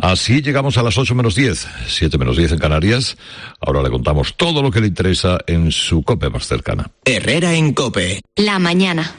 Así llegamos a las 8 menos 10, 7 menos 10 en Canarias. Ahora le contamos todo lo que le interesa en su COPE más cercana. Herrera en COPE. La mañana.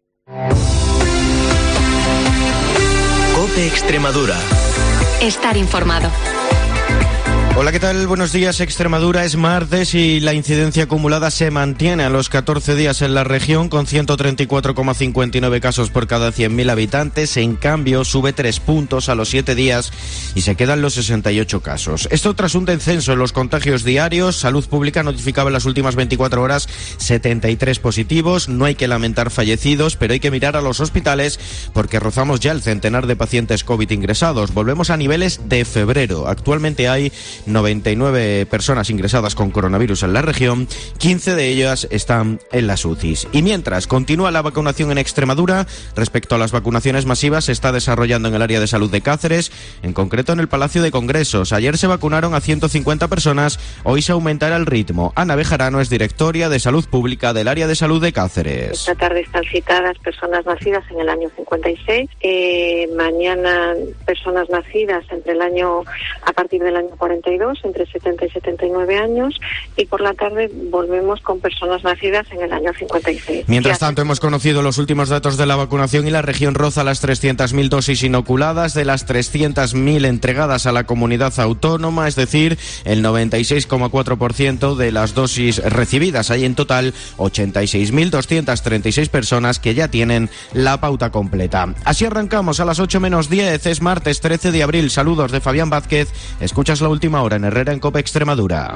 COPE Extremadura. Estar informado. Hola, ¿qué tal? Buenos días. Extremadura, es martes y la incidencia acumulada se mantiene a los 14 días en la región con 134,59 casos por cada 100.000 habitantes. En cambio, sube 3 puntos a los 7 días y se quedan los 68 casos. Esto tras un descenso en los contagios diarios. Salud Pública notificaba en las últimas 24 horas 73 positivos. No hay que lamentar fallecidos, pero hay que mirar a los hospitales porque rozamos ya el centenar de pacientes COVID ingresados. Volvemos a niveles de febrero. Actualmente hay 99 personas ingresadas con coronavirus en la región, 15 de ellas están en las UCIs. Y mientras continúa la vacunación en Extremadura, respecto a las vacunaciones masivas, se está desarrollando en el área de salud de Cáceres, en concreto en el Palacio de Congresos. Ayer se vacunaron a 150 personas, hoy se aumentará el ritmo. Ana Bejarano es directora de Salud Pública del área de salud de Cáceres. Esta tarde están citadas personas nacidas en el año 56, mañana personas nacidas a partir del año 42, entre 70 y 79 años, y por la tarde volvemos con personas nacidas en el año 56. Mientras tanto, hemos conocido los últimos datos de la vacunación y la región roza las 300.000 dosis inoculadas, de las 300.000 entregadas a la comunidad autónoma, es decir, el 96,4% de las dosis recibidas. Hay en total 86.236 personas que ya tienen la pauta completa. Así arrancamos a las 8 menos 10, es martes 13 de abril. Saludos de Fabián Vázquez. Escuchas la última hora en Herrera en COPE Extremadura.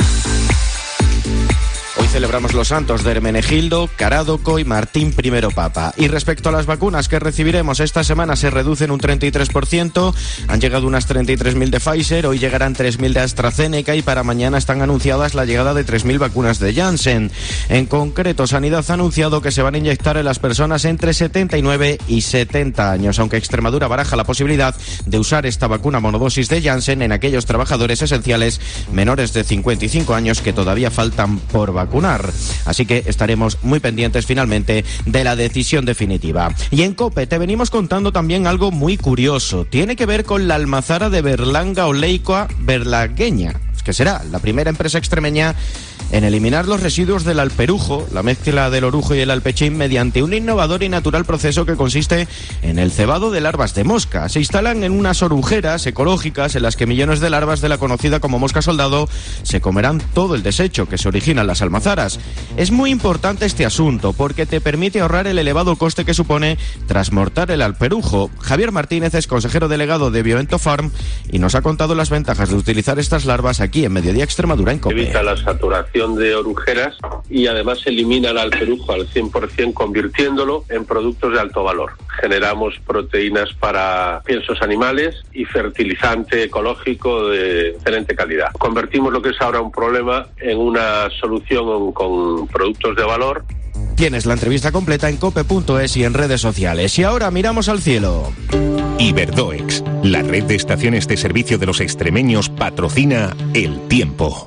Hoy celebramos los santos de Hermenegildo, Carádoco y Martín I Papa. Y respecto a las vacunas que recibiremos esta semana, se reducen un 33%. Han llegado unas 33.000 de Pfizer, hoy llegarán 3.000 de AstraZeneca y para mañana están anunciadas la llegada de 3.000 vacunas de Janssen. En concreto, Sanidad ha anunciado que se van a inyectar en las personas entre 79 y 70 años, aunque Extremadura baraja la posibilidad de usar esta vacuna monodosis de Janssen en aquellos trabajadores esenciales menores de 55 años que todavía faltan por vacunar. Así que estaremos muy pendientes finalmente de la decisión definitiva. Y en COPE te venimos contando también algo muy curioso. Tiene que ver con la almazara de Berlanga Oleicoa berlangueña, que será la primera empresa extremeña en eliminar los residuos del alperujo, la mezcla del orujo y el alpechín, mediante un innovador y natural proceso que consiste en el cebado de larvas de mosca. Se instalan en unas orujeras ecológicas en las que millones de larvas de la conocida como mosca soldado se comerán todo el desecho que se origina en las almazaras. Es muy importante este asunto porque te permite ahorrar el elevado coste que supone transportar el alperujo. Javier Martínez es consejero delegado de Bioento Farm y nos ha contado las ventajas de utilizar estas larvas aquí en Mediodía Extremadura en COPE. Evita la saturación de orujeras y además elimina el alperujo al 100%, convirtiéndolo en productos de alto valor. Generamos proteínas para piensos animales y fertilizante ecológico de excelente calidad. Convertimos lo que es ahora un problema en una solución con productos de valor. Tienes la entrevista completa en cope.es y en redes sociales. Y ahora miramos al cielo. Iberdoex, la red de estaciones de servicio de los extremeños, patrocina el tiempo.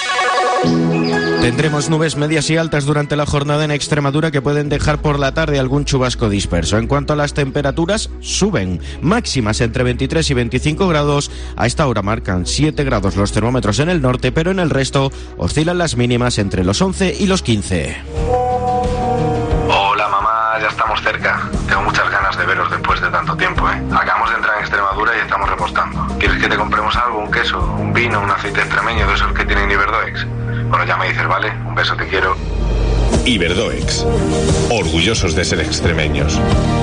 Tendremos nubes medias y altas durante la jornada en Extremadura que pueden dejar por la tarde algún chubasco disperso. En cuanto a las temperaturas, suben. Máximas entre 23 y 25 grados. A esta hora marcan 7 grados los termómetros en el norte, pero en el resto oscilan las mínimas entre los 11 y los 15. Hola mamá, ya estamos cerca. Tengo muchas ganas de veros después de tanto tiempo, ¿eh? Acabamos de entrar en Extremadura y estamos repostando. ¿Quieres que te compremos algo? ¿Un queso? ¿Un vino? ¿Un aceite extremeño de esos que tienen Iberdoex? Bueno, ya me dices, ¿vale? Un beso, te quiero. Iberdoex. Orgullosos de ser extremeños.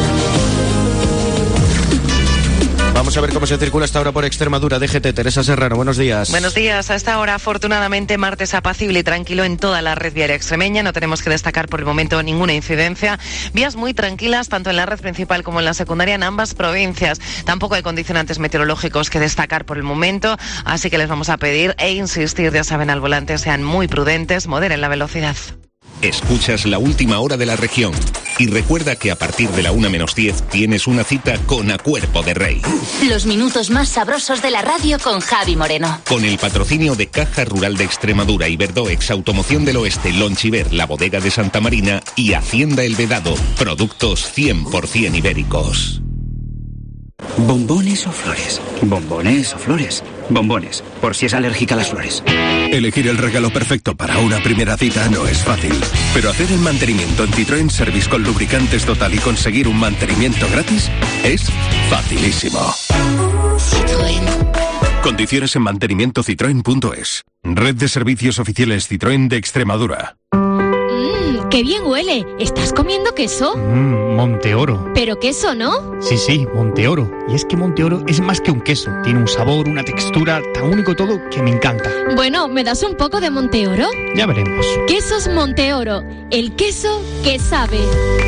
Vamos a ver cómo se circula esta hora por Extremadura. DGT, Teresa Serrano, buenos días. Buenos días. A esta hora, afortunadamente, martes apacible y tranquilo en toda la red viaria extremeña. No tenemos que destacar por el momento ninguna incidencia. Vías muy tranquilas, tanto en la red principal como en la secundaria, en ambas provincias. Tampoco hay condicionantes meteorológicos que destacar por el momento, así que les vamos a pedir e insistir, ya saben, al volante, sean muy prudentes, moderen la velocidad. Escuchas la última hora de la región. Y recuerda que a partir de la 1:10 tienes una cita con A Cuerpo de Rey. Los minutos más sabrosos de la radio con Javi Moreno. Con el patrocinio de Caja Rural de Extremadura, Iberdoex, Automoción del Oeste, Lonchiver, La Bodega de Santa Marina y Hacienda El Vedado. Productos 100% ibéricos. ¿Bombones o flores? ¿Bombones o flores? Bombones, por si es alérgica a las flores. Elegir el regalo perfecto para una primera cita no es fácil, pero hacer el mantenimiento en Citroën Service con lubricantes Total y conseguir un mantenimiento gratis es facilísimo. Citroën. Condiciones en mantenimientocitroen.es. Red de servicios oficiales Citroën de Extremadura. ¡Qué bien huele! ¿Estás comiendo queso? Monteoro. ¿Pero queso, no? Sí, Monteoro. Y es que Monteoro es más que un queso. Tiene un sabor, una textura tan único todo que me encanta. Bueno, ¿me das un poco de Monteoro? Ya veremos. Quesos Monteoro. El queso que sabe.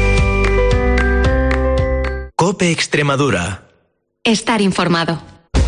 COPE Extremadura. Estar informado.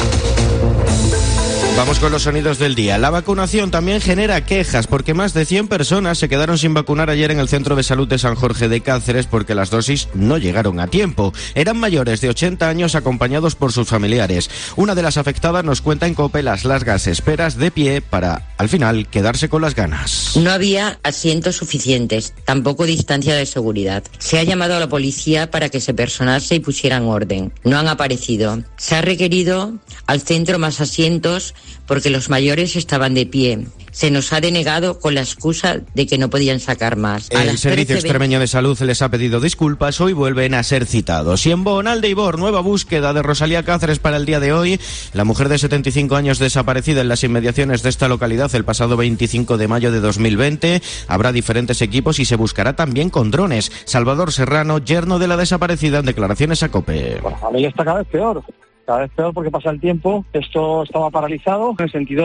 Vamos con los sonidos del día. La vacunación también genera quejas porque más de 100 personas se quedaron sin vacunar ayer en el Centro de Salud de San Jorge de Cáceres porque las dosis no llegaron a tiempo. Eran mayores de 80 años acompañados por sus familiares. Una de las afectadas nos cuenta en COPE las largas esperas de pie para, al final, quedarse con las ganas. No había asientos suficientes, tampoco distancia de seguridad. Se ha llamado a la policía para que se personase y pusieran orden. No han aparecido. Se ha requerido al centro más asientos porque los mayores estaban de pie. Se nos ha denegado con la excusa de que no podían sacar más. El Servicio Extremeño de Salud les ha pedido disculpas, hoy vuelven a ser citados. Y en Bonal de Ibor, nueva búsqueda de Rosalía Cáceres para el día de hoy. La mujer de 75 años desaparecida en las inmediaciones de esta localidad el pasado 25 de mayo de 2020. Habrá diferentes equipos y se buscará también con drones. Salvador Serrano, yerno de la desaparecida, en declaraciones a COPE. Bueno, a mí está cada vez peor. Cada vez peor porque pasa el tiempo. Esto estaba paralizado en el sentido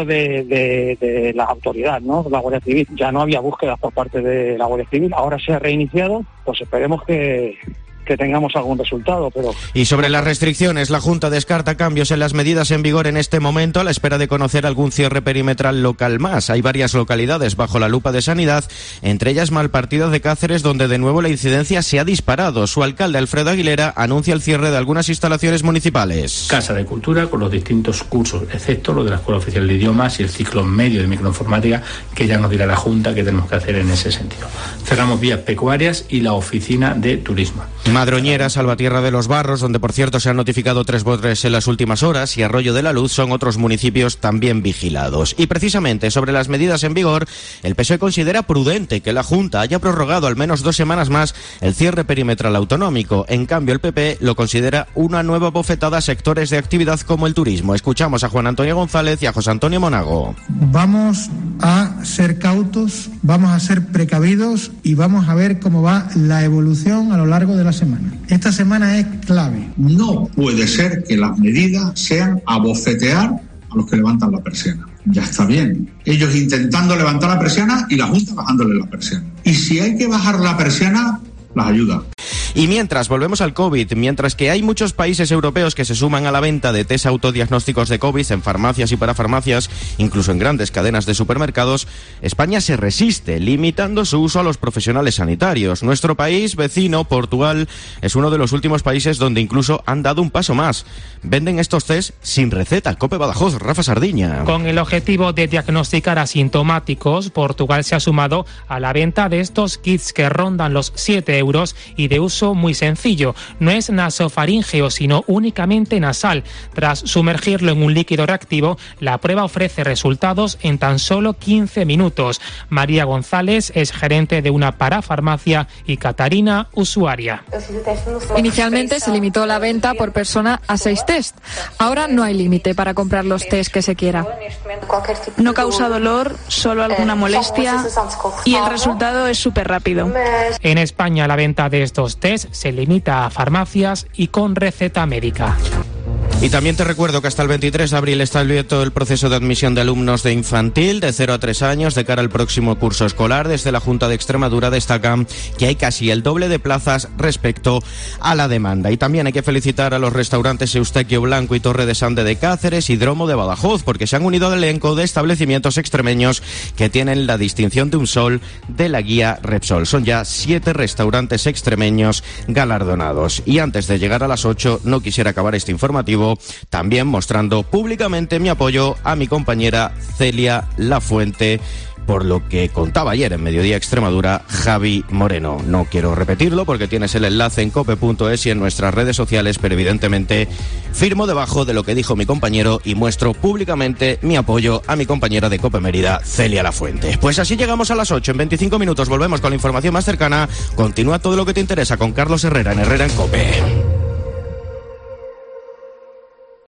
de la autoridad, ¿no? La Guardia Civil. Ya no había búsquedas por parte de la Guardia Civil. Ahora se ha reiniciado. Pues esperemos que tengamos algún resultado, pero... Y sobre las restricciones, la Junta descarta cambios en las medidas en vigor en este momento a la espera de conocer algún cierre perimetral local más. Hay varias localidades bajo la lupa de Sanidad, entre ellas Malpartida de Cáceres, donde de nuevo la incidencia se ha disparado. Su alcalde, Alfredo Aguilera, anuncia el cierre de algunas instalaciones municipales. Casa de Cultura con los distintos cursos, excepto lo de la Escuela Oficial de Idiomas y el ciclo medio de microinformática, que ya nos dirá la Junta qué tenemos que hacer en ese sentido. Cerramos vías pecuarias y la oficina de turismo. Madroñera, Salvatierra de los Barros, donde por cierto se han notificado 3 brotes en las últimas horas, y Arroyo de la Luz son otros municipios también vigilados. Y precisamente sobre las medidas en vigor, el PSOE considera prudente que la Junta haya prorrogado al menos 2 semanas más el cierre perimetral autonómico. En cambio, el PP lo considera una nueva bofetada a sectores de actividad como el turismo. Escuchamos a Juan Antonio González y a José Antonio Monago. Vamos a ser cautos, vamos a ser precavidos y vamos a ver cómo va la evolución a lo largo de la semana. Esta semana es clave. No puede ser que las medidas sean a bofetear a los que levantan la persiana. Ya está bien. Ellos intentando levantar la persiana y la Junta bajándole la persiana. Y si hay que bajar la persiana, las ayuda. Y mientras, volvemos al COVID, mientras que hay muchos países europeos que se suman a la venta de test autodiagnósticos de COVID en farmacias y parafarmacias, incluso en grandes cadenas de supermercados, España se resiste, limitando su uso a los profesionales sanitarios. Nuestro país vecino, Portugal, es uno de los últimos países donde incluso han dado un paso más. Venden estos test sin receta. COPE Badajoz, Rafa Sardiña. Con el objetivo de diagnosticar asintomáticos, Portugal se ha sumado a la venta de estos kits que rondan los 7 euros y de uso muy sencillo. No es nasofaríngeo, sino únicamente nasal. Tras sumergirlo en un líquido reactivo, la prueba ofrece resultados en tan solo 15 minutos. María González es gerente de una parafarmacia y Catarina, usuaria. Inicialmente se limitó la venta por persona a 6 test. Ahora no hay límite para comprar los test que se quiera. No causa dolor, solo alguna molestia y el resultado es súper rápido. En España la venta de estos test se limita a farmacias y con receta médica. Y también te recuerdo que hasta el 23 de abril está abierto el proceso de admisión de alumnos de infantil de 0 a 3 años de cara al próximo curso escolar. Desde la Junta de Extremadura destacan que hay casi el doble de plazas respecto a la demanda. Y también hay que felicitar a los restaurantes Eustaquio Blanco y Torre de Sande de Cáceres y Dromo de Badajoz, porque se han unido al elenco de establecimientos extremeños que tienen la distinción de un sol de la guía Repsol. Son ya 7 restaurantes extremeños galardonados. Y antes de llegar a las 8, no quisiera acabar este informativo informativo, también mostrando públicamente mi apoyo a mi compañera Celia Lafuente, por lo que contaba ayer en Mediodía Extremadura Javi Moreno. No quiero repetirlo porque tienes el enlace en cope.es y en nuestras redes sociales, pero evidentemente firmo debajo de lo que dijo mi compañero y muestro públicamente mi apoyo a mi compañera de Cope Mérida, Celia Lafuente. Pues así llegamos a las 8. En 25 minutos volvemos con la información más cercana. Continúa todo lo que te interesa con Carlos Herrera en Herrera en Cope.